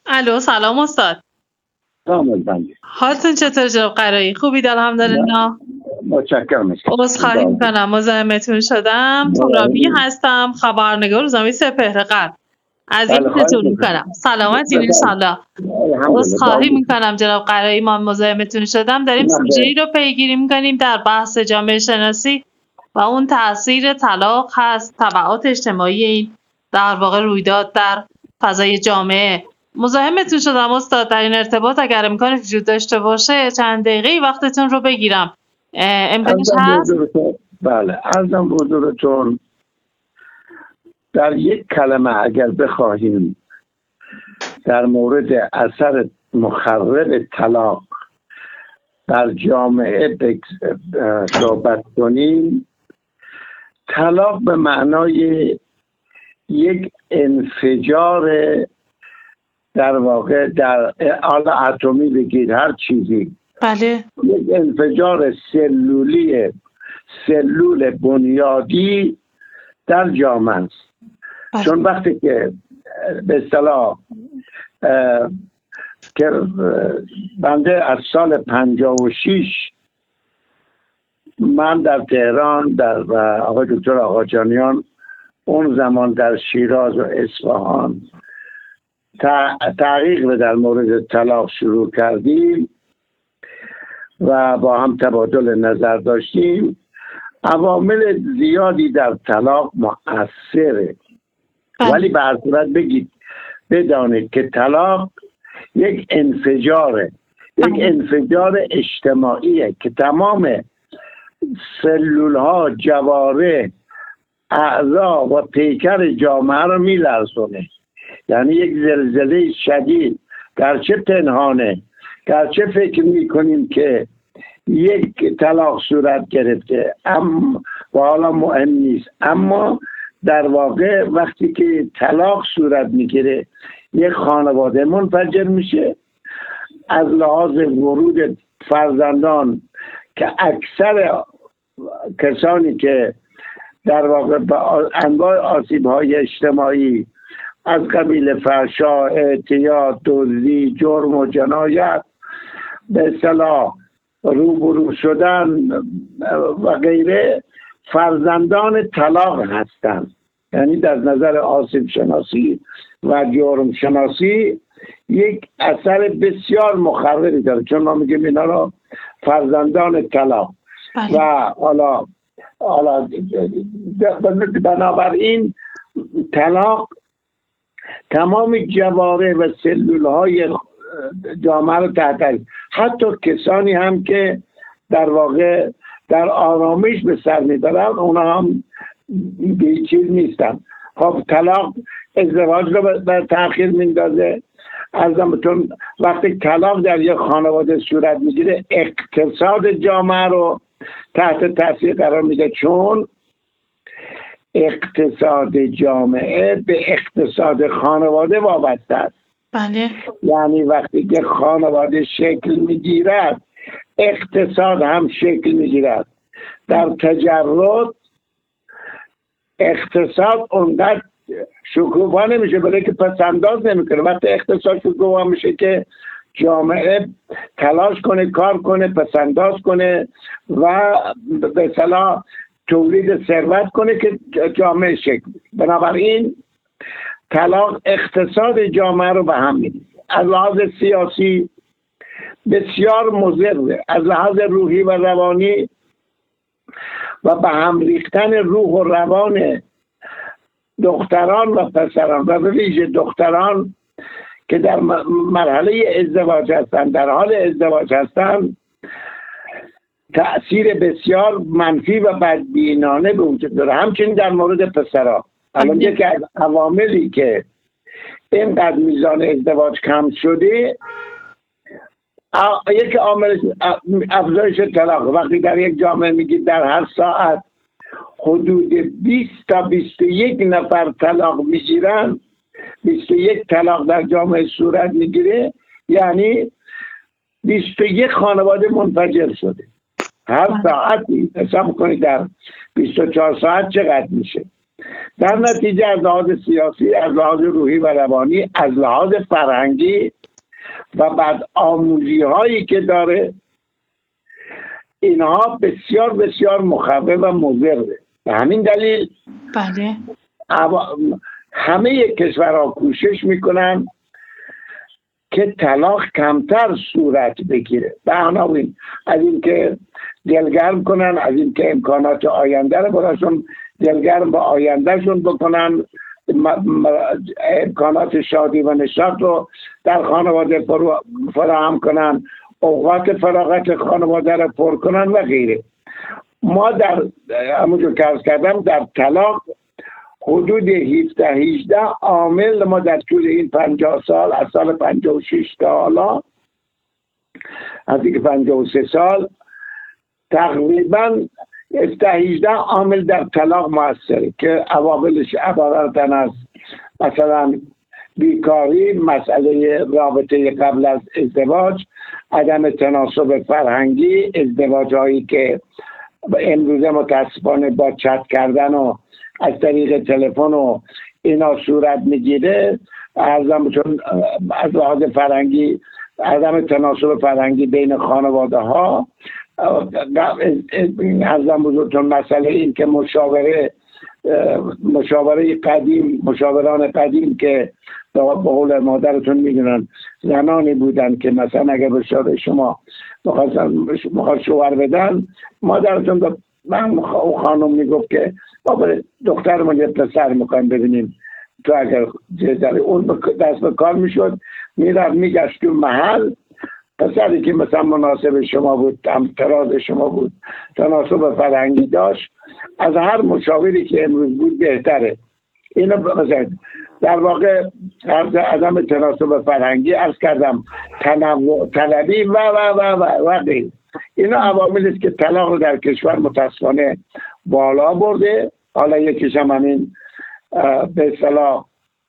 الو، سلام استاد. سلام بندی. حالتون چطور جناب قرایی؟ خوبید الحمدلله. متشکرم. عذرخواهی میکنم مزاحمتون شدم. ترابی هستم، خبرنگار روزنامه سپهر قلب. اذیتتون میکنم. سلامتین انشالله. عذرخواهی میکنم جناب قرایی، ما مزاحمتون شدم. داریم سوژه‌ای رو پیگیری میکنیم در بحث جامعه شناسی و اون تاثیر طلاق هست، تبعات اجتماعی این در واقع رویداد در فضای جامعه. مزاحمتون شدم استاد. در این ارتباط اگر امکان وجود داشته باشه چند دقیقه وقتتون رو بگیرم، امکانش هست؟ بله، عرضم حضورتون در یک کلمه اگر بخواهیم در مورد اثر مخرب طلاق در جامعه صحبت کنیم، طلاق به معنای یک انفجار، در واقع در آل اتمی بگید هر چیزی، بله. یک انفجار سلول بنیادی در جامعه است. بله. چون وقتی که به اصطلاح که بنده از سال 56 من در تهران در آقای دکتر آقاجانیان اون زمان در شیراز و اصفهان تحقیق در مورد طلاق شروع کردیم و با هم تبادل نظر داشتیم. عوامل زیادی در طلاق مؤثره، ولی به هر صورت بدانید که طلاق یک انفجاره، یک انفجار اجتماعیه که تمام سلولها، جواره، اعضا و پیکر جامعه رو میلرزونه. یعنی یک زلزله شدید، گرچه پنهانه، گرچه فکر میکنیم که یک طلاق صورت گرفته اما و حالا مهم نیست، اما در واقع وقتی که طلاق صورت میگیره یک خانواده منفجر میشه. از لحاظ ورود فرزندان که اکثر کسانی که در واقع با انواع آسیب‌های اجتماعی از قبیل فحشا، اعتیاد، دزدی، جرم و جنایت به اصطلاح روبرو شدن و غیره، فرزندان طلاق هستند. یعنی در نظر آسیب شناسی و جرم شناسی یک اثر بسیار مخربی داره، چون ما میگیم اینا رو فرزندان طلاق. و حالا بنابراین طلاق تمام جواره و سلول های جامعه رو تحت، حتی کسانی هم که در واقع در آرامش به سر میبرن اونا هم بیچیز نیستن. خب طلاق ازدواج رو به تأخیر میندازه. ارزمتون وقتی طلاق در یک خانواده صورت میگیره اقتصاد جامعه رو تحت تاثیر قرار میده، چون اقتصاد جامعه به اقتصاد خانواده وابسته است. بله. یعنی وقتی که خانواده شکل میگیرد اقتصاد هم شکل میگیرد. در تجرد اقتصاد اونقدر شکوفا نمیشه، برای که پسنداز نمیکنه. وقتی اقتصاد شکوفا میشه که جامعه تلاش کنه، کار کنه، پسنداز کنه و به اصطلاح تولید ثروت کنه که جامعه شکل. بنابراین طلاق اقتصاد جامعه رو به هم می‌ریزه. از لحاظ سیاسی بسیار مضره، از لحاظ روحی و روانی و به هم ریختن روح و روان دختران و پسران و به ویژه دختران که در مرحله ازدواج هستند، در حال ازدواج هستند، تأثیر بسیار منفی و بدبینانه به وجود داره. همچنین در مورد پسرها الان یکی از عواملی که اینقدر میزان ازدواج کم شده، یک عامل افزایش طلاق. وقتی در یک جامعه میگید در هر ساعت حدود 20 تا 21 نفر طلاق میگیرن، 21 طلاق در جامعه صورت میگیره، یعنی 21 خانواده منفجر شده. هر ساعت حساب کنید در 24 ساعت چقدر میشه. در نتیجه از لحاظ سیاسی، از لحاظ روحی و روانی، از لحاظ فرهنگی و بعد آموزی هایی که داره، اینها بسیار بسیار مخرب و مضره. به همین دلیل بله همه کشورها کوشش میکنن که طلاق کمتر صورت بگیره، بنابراین از اینکه دلگرم کنن، از اینکه امکانات آینده رو براشون دلگرم با آیندهشون بکنن، امکانات شادی و نشاط رو در خانواده فراهم کنن، اوقات فراغت خانواده رو پر کنن و غیره. ما در همونجور که عرض کردم در طلاق حدود 17-18 عامل ما در طول این 50 سال، از سال 56 تا حالا، از دیگه 53 سال، تقریبا 17-18 عامل در طلاق موثره که عواملش عبارتن از مثلا بیکاری، مسئله رابطه قبل از ازدواج، عدم تناسب فرهنگی، ازدواج هایی که امروزه متاسفانه با چت کردن و از طریق تلفن و اینا صورت میگیره، چون از لحاظ فرهنگی عدم تناسب فرهنگی بین خانواده ها، ارزم بزرگتون مسئله این که مشاوران قدیم که به قول مادرتون میدونن زنانی بودن که مثلا اگر به شما میخواد شوهر بدن، مادرتون به من خانم میگفت که بابا دخترمون یه پسر میخوایم ببینیم، تو اگر اون دست به کار میشد، میرفت میگشت تو محل، پسری که مثلا مناسب شما بود، تراز شما بود، تناسب فرهنگی داشت، از هر مشاوری که امروز بود بهتره. اینو مثلا در واقع عدم تناسب فرهنگی، عرض کردم تنوع طلبی و غیر. اینا عواملی است که طلاق رو در کشور متاسفانه بالا برده. حالا یکیش هم همین به اصطلاح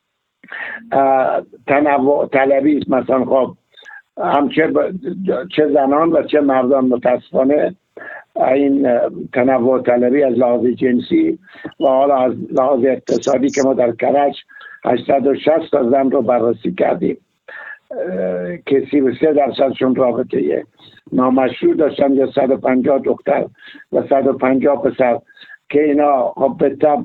تنوع طلبی است. مثلا خب هم چه زنان و چه مردان متاسفانه این تنوع طلبی از لحاظ جنسی و حالا از لحاظ اقتصادی که ما در کرج 860 تا زن رو بررسی کردیم که 33% رابطه نامشروع داشتن یا 150 دختر و 150 پسر که اینا به طب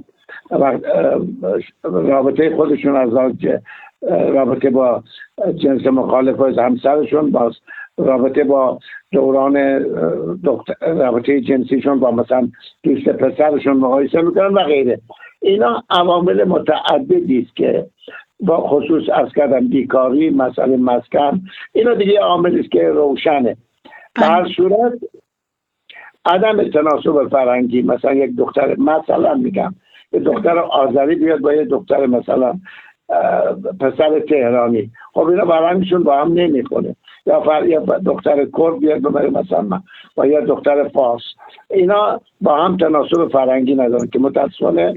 رابطه خودشون از رابطه با جنس مخالف از همسرشون، باز رابطه با دوران رابطه جنسیشون با مثلا دوست پسرشون مقایسه میکنن و غیره. اینا عوامل متعددی است که با خصوص از کردم بیکاری، مسئله مسکن، اینا دیگه عاملی است که روشنه. در هر صورت عدم تناسب فرهنگی، مثلا یک دختر، مثلا میگم یه دختر آذری بیاد با یه دختر مثلا پسر تهرانی، خب اینا فرهنگشون با هم نمیخونه. یا دختر کرد بیاد مثلا با یه دختر فارس، اینا با هم تناسب فرهنگی ندارن که متاسفانه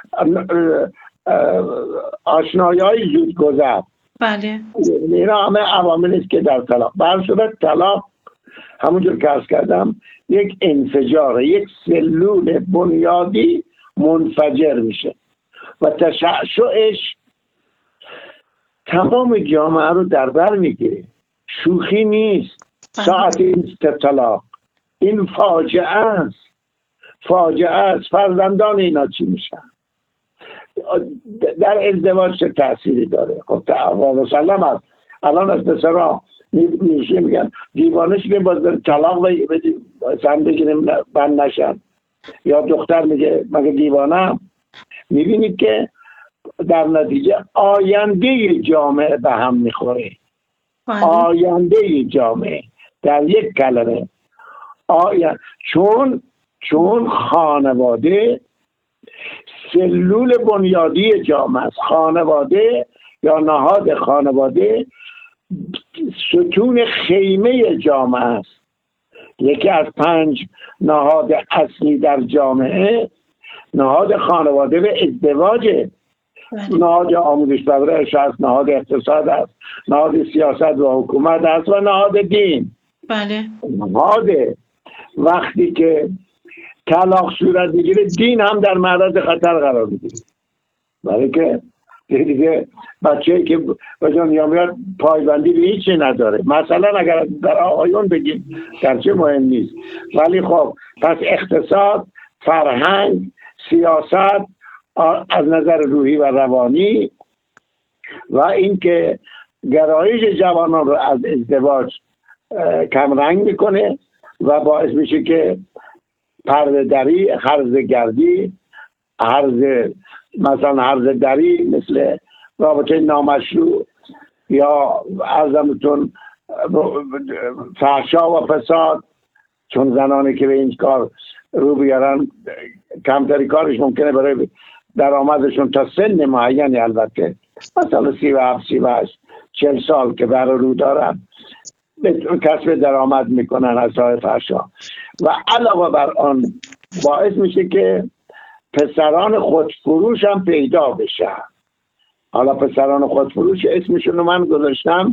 آشنایی‌های زود گذر. بله اینا همه عواملی است که در طلاق. به هر صورت طلاق همونجور که عرض کردم یک انفجار، یک سلول بنیادی منفجر میشه و تشعشعش تمام جامعه رو در بر میگیره. شوخی نیست. ساعت این طلاق این فاجعه است. فرزندان اینا چی میشن؟ در ازدواج چه تأثیری داره؟ خب مسلم است. الان از پسرها میگن دیوانه شدیم باز طلاق بدیم زن بگیریم بند نشن، یا دختر میگه مگه دیوانم؟ میبینید که در نتیجه آینده جامعه به هم میخوره. آینده جامعه در یک کلمه چون خانواده سلول بنیادی جامعه است. خانواده یا نهاد خانواده ستون خیمه جامعه است. یکی از 5 نهاد اصلی در جامعه نهاد خانواده و ازدواجه. نهاد آموزش پرورش است، نهاد اقتصاد است، نهاد سیاست و حکومت است و نهاد دین. بله. نهاد وقتی که طلاق صورت میگیره دین هم در معرض خطر قرار میگیره. برای که دیگه بچه‌ای که به دنیا میاد پایبندی به هیچی نداره. مثلا اگر در آقایون بگیم گرچه مهم نیست، ولی خب پس اقتصاد، فرهنگ، سیاست از نظر روحی و روانی و اینکه گرایش جوانان رو از ازدواج کمرنگ میکنه و باعث میشه که پرده دری، هرزگردی، مثلا هرزدری مثل رابطه نامشروع یا عرضمتون فحشا و فساد، چون زنانی که به این کار رو بیارن کمتری کارش ممکنه برای درآمدشون تا سن معینی، البته مثلا 37 38 40 سال که برای رو دارن کسب درآمد میکنن از راه فحشا و علاوه بر آن باعث میشه که پسران خودفروش هم پیدا بشن. حالا پسران خودفروش اسمشون رو من گذاشتم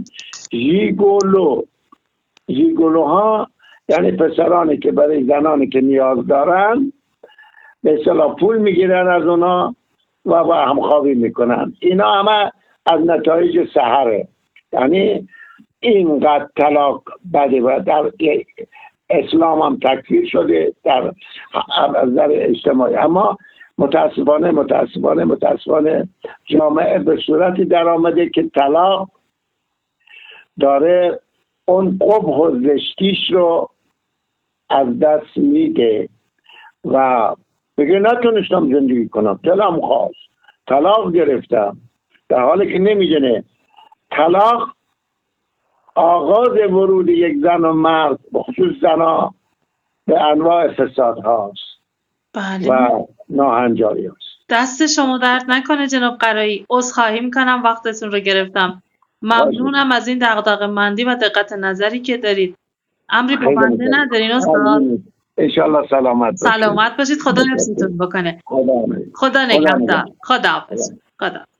ژیگولوها، یعنی پسرانی که برای زنانی که نیاز دارن به اصطلاح پول میگیرن از اونا و با همخوابی میکنن. اینا همه از نتایج سحره. یعنی اینقدر طلاق بده و در اسلام هم تکفیر شده در نظر اجتماعی، اما متاسفانه جامعه به صورتی در آمده که طلاق داره اون قبح و زشتیش رو از دست میده و بگه نتونستم زندگی کنم، دلم خواست طلاق گرفتم، در حالی که نمیدونه طلاق آغاز ورود یک زن و مرد بخصوص زنها به انواع فساد هاست بله. و ناهنجاری هاست. دست شما درد نکنه جناب قرایی. عذرخواهی میکنم وقتتون رو گرفتم. ممنونم از این دغدغه‌مندی و دقت نظری که دارید. امری با بنده ندارین استاد؟ انشالله سلامت باشید. خدا حفظتون بکنه. خدا نگهدار. خدا حافظ. خدا